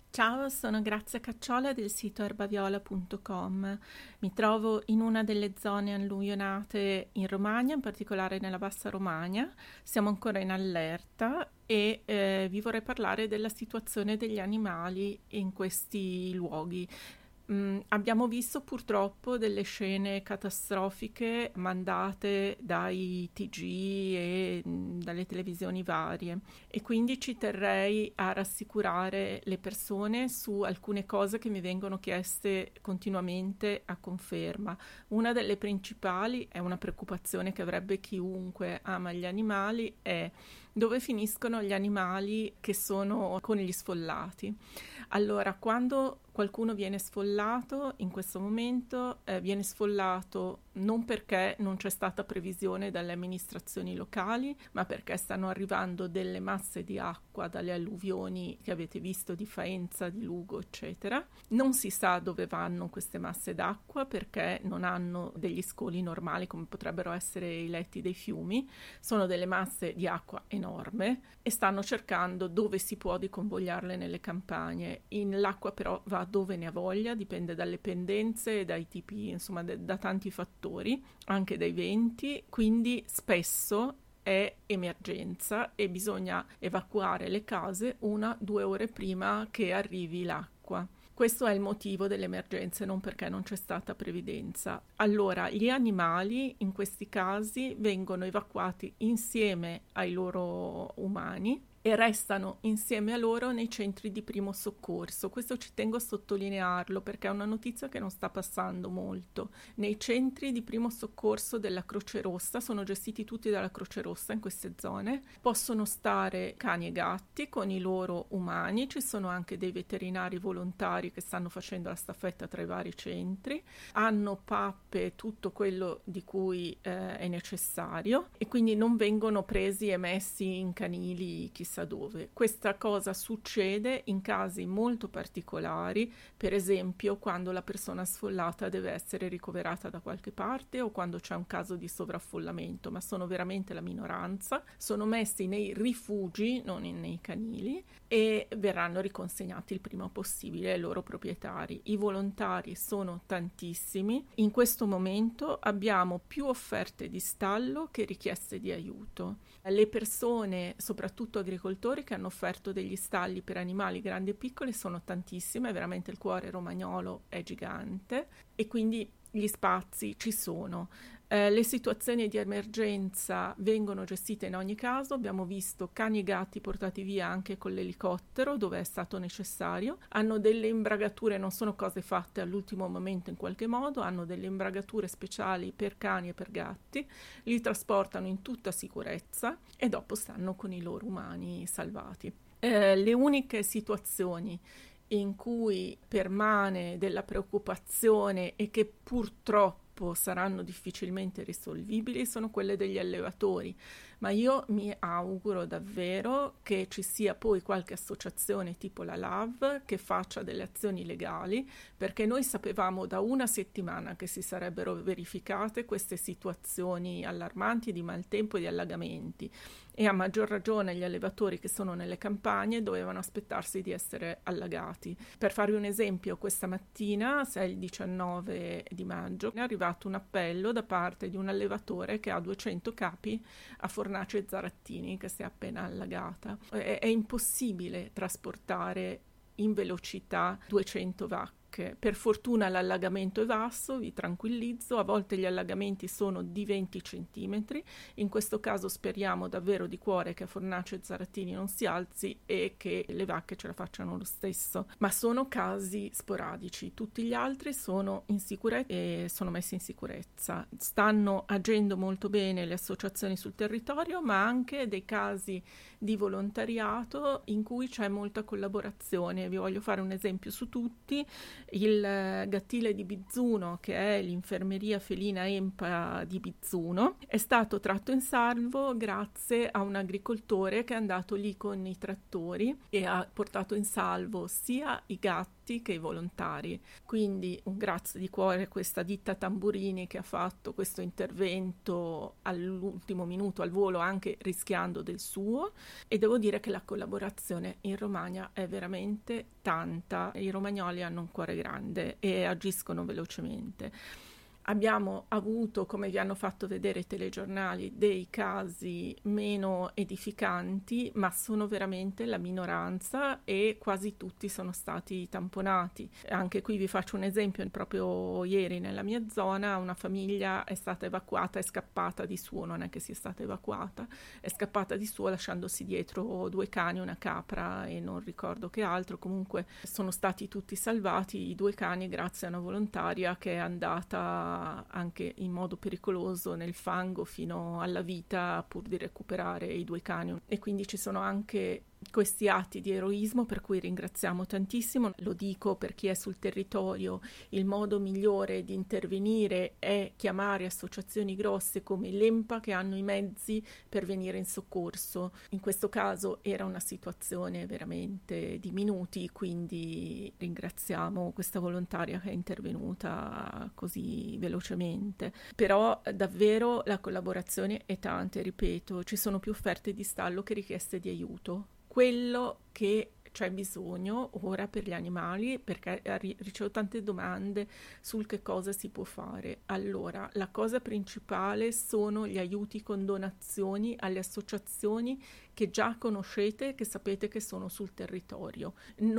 Ciao, sono Grazia Cacciola del sito erbaviola.com. Mi trovo in una delle zone alluvionate in Romagna, in particolare nella Bassa Romagna. Siamo ancora in allerta e vi vorrei parlare della situazione degli animali in questi luoghi. Abbiamo visto purtroppo delle scene catastrofiche mandate dai TG e dalle televisioni varie e quindi ci terrei a rassicurare le persone su alcune cose che mi vengono chieste continuamente a conferma. Una delle principali è una preoccupazione che avrebbe chiunque ama gli animali, è dove finiscono gli animali che sono con gli sfollati. Allora, quando qualcuno viene sfollato, in questo momento viene sfollato non perché non c'è stata previsione dalle amministrazioni locali, ma perché stanno arrivando delle masse di acqua dalle alluvioni che avete visto di Faenza, di Lugo, eccetera. Non si sa dove vanno queste masse d'acqua perché non hanno degli scoli normali come potrebbero essere i letti dei fiumi, sono delle masse di acqua enorme e stanno cercando dove si può di convogliarle nelle campagne. L'acqua però va dove ne ha voglia, dipende dalle pendenze e dai tipi, insomma, da tanti fattori, anche dai venti, quindi spesso è emergenza e bisogna evacuare le case 1-2 ore prima che arrivi l'acqua. Questo è il motivo delle emergenze, non perché non c'è stata previdenza. Allora, gli animali in questi casi vengono evacuati insieme ai loro umani e restano insieme a loro nei centri di primo soccorso. Questo ci tengo a sottolinearlo perché è una notizia che non sta passando molto. Nei centri di primo soccorso della Croce Rossa, sono gestiti tutti dalla Croce Rossa in queste zone, possono stare cani e gatti con i loro umani, ci sono anche dei veterinari volontari che stanno facendo la staffetta tra i vari centri, hanno pappe, tutto quello di cui è necessario e quindi non vengono presi e messi in canili chissà dove. Questa cosa succede in casi molto particolari, per esempio quando la persona sfollata deve essere ricoverata da qualche parte o quando c'è un caso di sovraffollamento, ma sono veramente la minoranza. Sono messi nei rifugi, non nei canili, e verranno riconsegnati il prima possibile ai loro proprietari. I volontari sono tantissimi. In questo momento abbiamo più offerte di stallo che richieste di aiuto. Le persone, soprattutto agricoltori, che hanno offerto degli stalli per animali grandi e piccoli sono tantissime, veramente il cuore romagnolo è gigante e quindi gli spazi ci sono. Le situazioni di emergenza vengono gestite in ogni caso, abbiamo visto cani e gatti portati via anche con l'elicottero dove è stato necessario, hanno delle imbragature, non sono cose fatte all'ultimo momento in qualche modo, hanno delle imbragature speciali per cani e per gatti, li trasportano in tutta sicurezza e dopo stanno con i loro umani salvati. Le uniche situazioni in cui permane della preoccupazione e che purtroppo saranno difficilmente risolvibili sono quelle degli allevatori, ma io mi auguro davvero che ci sia poi qualche associazione tipo la LAV che faccia delle azioni legali, perché noi sapevamo da una settimana che si sarebbero verificate queste situazioni allarmanti di maltempo e di allagamenti e a maggior ragione gli allevatori che sono nelle campagne dovevano aspettarsi di essere allagati. Per farvi un esempio, questa mattina, se è il 19 di maggio, è arrivato un appello da parte di un allevatore che ha 200 capi a Fornace Zarattini che si è appena allagata. È impossibile trasportare in velocità 200 vacche. Per fortuna l'allagamento è basso, vi tranquillizzo, a volte gli allagamenti sono di 20 centimetri, in questo caso speriamo davvero di cuore che a Fornace e Zarattini non si alzi e che le vacche ce la facciano lo stesso, ma sono casi sporadici, tutti gli altri sono in sicurezza e sono messi in sicurezza. Stanno agendo molto bene le associazioni sul territorio, ma anche dei casi di volontariato in cui c'è molta collaborazione. Vi voglio fare un esempio su tutti. Il Gattile di Bizzuno, che è l'infermeria felina EMPA di Bizzuno, è stato tratto in salvo grazie a un agricoltore che è andato lì con i trattori e ha portato in salvo sia i gatti esperti che i volontari. Quindi un grazie di cuore a questa ditta Tamburini che ha fatto questo intervento all'ultimo minuto al volo, anche rischiando del suo, e devo dire che la collaborazione in Romagna è veramente tanta. I romagnoli hanno un cuore grande e agiscono velocemente. Abbiamo avuto, come vi hanno fatto vedere i telegiornali, dei casi meno edificanti, ma sono veramente la minoranza e quasi tutti sono stati tamponati. Anche qui vi faccio un esempio: proprio ieri nella mia zona una famiglia è stata evacuata, è scappata di suo, non è che sia stata evacuata, è scappata di suo lasciandosi dietro 2 cani, una capra e non ricordo che altro. Comunque sono stati tutti salvati i 2 cani grazie a una volontaria che è andata anche in modo pericoloso nel fango fino alla vita pur di recuperare i 2 cani, e quindi ci sono anche questi atti di eroismo per cui ringraziamo tantissimo. Lo dico per chi è sul territorio: il modo migliore di intervenire è chiamare associazioni grosse come l'EMPA che hanno i mezzi per venire in soccorso. In questo caso era una situazione veramente di minuti, quindi ringraziamo questa volontaria che è intervenuta così velocemente. Però davvero la collaborazione è tanta, ripeto, ci sono più offerte di stallo che richieste di aiuto. Quello che c'è bisogno ora per gli animali, perché ricevo tante domande sul che cosa si può fare. Allora, la cosa principale sono gli aiuti con donazioni alle associazioni che già conoscete, che sapete che sono sul territorio.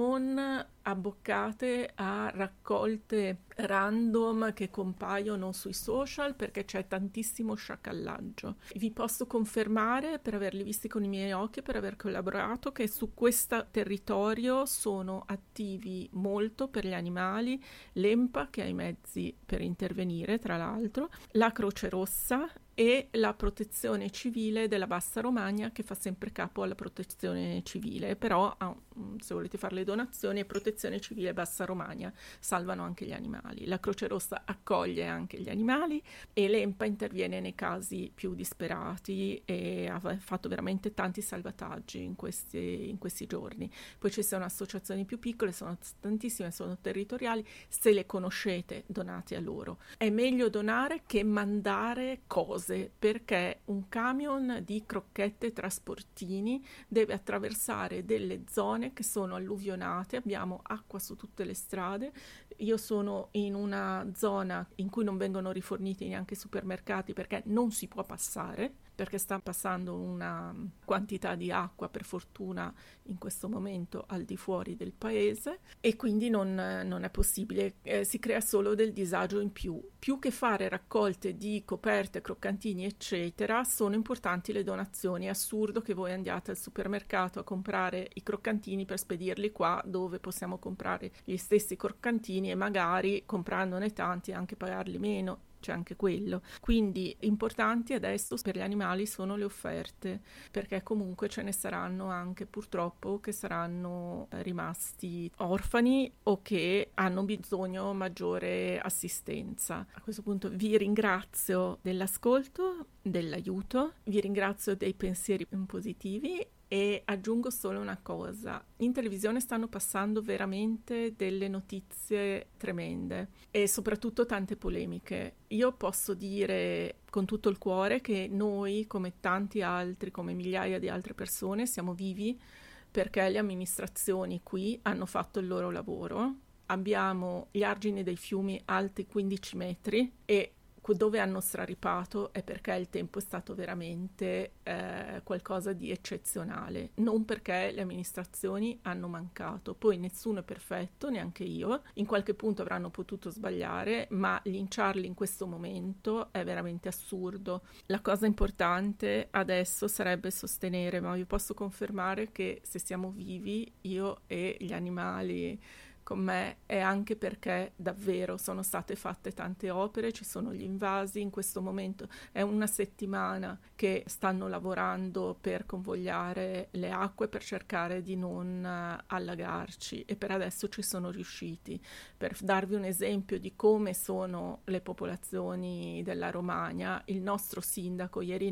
Non abboccate a raccolte random che compaiono sui social, perché c'è tantissimo sciacallaggio. Vi posso confermare, per averli visti con i miei occhi, per aver collaborato, che su questo territorio sono attivi molto per gli animali l'EMPA, che ha i mezzi per intervenire, tra l'altro, la Croce Rossa e la Protezione Civile della Bassa Romagna, che fa sempre capo alla Protezione Civile, però se volete fare le donazioni, Protezione Civile Bassa Romagna salvano anche gli animali. La Croce Rossa accoglie anche gli animali e l'EMPA interviene nei casi più disperati e ha fatto veramente tanti salvataggi in questi giorni. Poi ci sono associazioni più piccole, sono tantissime, sono territoriali. Se le conoscete, donate a loro. È meglio donare che mandare cose, perché un camion di crocchette trasportini deve attraversare delle zone che sono alluvionate, abbiamo acqua su tutte le strade. Io sono in una zona in cui non vengono riforniti neanche i supermercati perché non si può passare, perché sta passando una quantità di acqua, per fortuna in questo momento, al di fuori del paese, e quindi non è possibile, si crea solo del disagio in più. Più che fare raccolte di coperte, croccantini eccetera, sono importanti le donazioni. È assurdo che voi andiate al supermercato a comprare i croccantini per spedirli qua, dove possiamo comprare gli stessi croccantini e magari, comprandone tanti, anche pagarli meno. C'è anche quello. Quindi importanti adesso per gli animali sono le offerte, perché comunque ce ne saranno anche purtroppo che saranno rimasti orfani o che hanno bisogno maggiore assistenza. A questo punto vi ringrazio dell'ascolto, dell'aiuto, vi ringrazio dei pensieri positivi. E aggiungo solo una cosa: in televisione stanno passando veramente delle notizie tremende e soprattutto tante polemiche. Io posso dire con tutto il cuore che noi, come tanti altri, come migliaia di altre persone, siamo vivi perché le amministrazioni qui hanno fatto il loro lavoro. Abbiamo gli argini dei fiumi alti 15 metri e dove hanno straripato è perché il tempo è stato veramente qualcosa di eccezionale, non perché le amministrazioni hanno mancato. Poi nessuno è perfetto, neanche io, in qualche punto avranno potuto sbagliare, ma linciarli in questo momento è veramente assurdo. La cosa importante adesso sarebbe sostenere, ma vi posso confermare che se siamo vivi, io e gli animali con me, è anche perché davvero sono state fatte tante opere, ci sono gli invasi, in questo momento è una settimana che stanno lavorando per convogliare le acque, per cercare di non allagarci, e per adesso ci sono riusciti. Per darvi un esempio di come sono le popolazioni della Romagna, il nostro sindaco ieri notte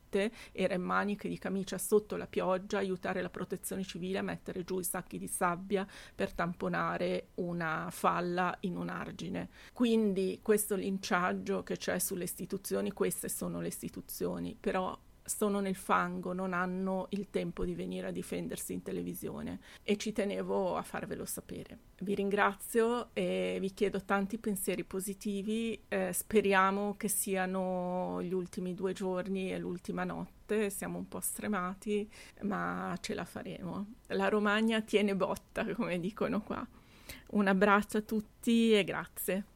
notte, era in maniche di camicia sotto la pioggia, aiutare la protezione civile a mettere giù i sacchi di sabbia per tamponare una falla in un argine. Quindi questo linciaggio che c'è sulle istituzioni, queste sono le istituzioni, però sono nel fango, non hanno il tempo di venire a difendersi in televisione, e ci tenevo a farvelo sapere. Vi ringrazio e vi chiedo tanti pensieri positivi, speriamo che siano gli ultimi 2 giorni e l'ultima notte, siamo un po' stremati, ma ce la faremo. La Romagna tiene botta, come dicono qua. Un abbraccio a tutti e grazie.